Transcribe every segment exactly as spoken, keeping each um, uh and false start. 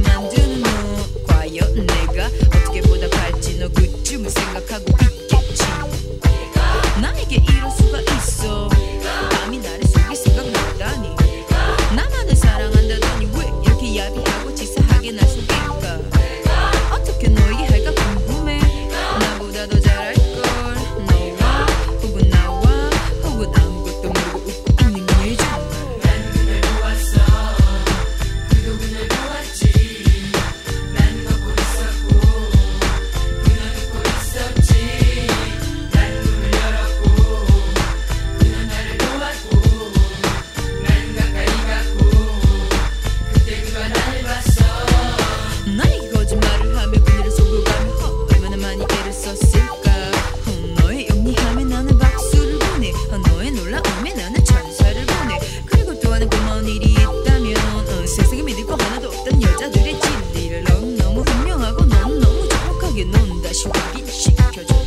만드는 너 과연 내가 어떻게 보답할지 너 그쯤은 생각하고 있겠지. 나에게 이럴 수가 있어. 남이 나를 속일 생각나다니. 나만을 사랑한다더니 왜 이렇게 야비하고 치사하게 날 속일까. 어떻게 너에게 할까 궁금해. 나보다 더 잘할걸. 너와 혹은 나와 혹은 아무것도 모르고 웃고 있는 게 정말. 난 그날 보았어. 그도 그날 보았지. 난 걷고 있었고 그녀 듣고 있었지. 난 문을 열었고 그녀 나를 도왔고 난 가까이 갔고 그때 그가 날 봤어. 나에게 거짓말을 하며 그녀를 속고 가며 어, 얼마나 많이 애를 썼을까. 어, 너의 영리함에 나는 박수를 보내. 어, 너의 놀라움에 나는 찬사를 보내. 그리고 또 하나 고마운 일이 있다면 어, 세상에 믿을 거 하나도 없던 여자들의 진리를 넌 너무 분명하고 넌 너무 정확하게 넌 다시 확인시켜줬지.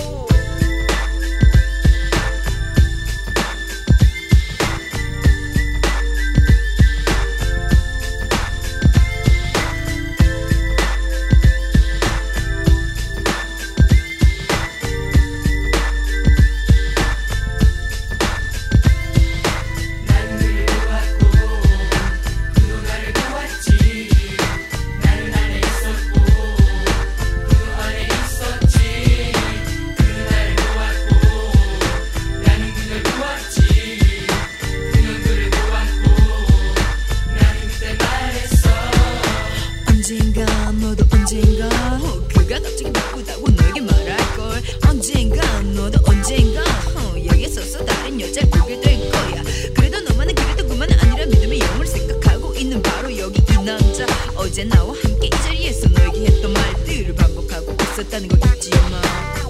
난 그를 보았고 그도 나를 보았지. 나는 안에 있었고 그도 안에 있었지. 그는 나를 보았고 나는 그를 보았지. 그는 그를 보았고 나는 그때 말했어. 언젠가 너도 언젠가 어, 그가 갑자기 바쁘다고 너에게 말할걸. 언젠가 너도 언젠가 어, 여기에 서서 다른 여자를 보게 될 거야. 그래도 너만은 그래도 그만은 아니라 믿음의 영을 생각하고 있는 바로 여기 이 남자. 어제 나와 함께 이 자리에서 너에게 했던 말들을 반복하고 있었다는 걸 잊지 마.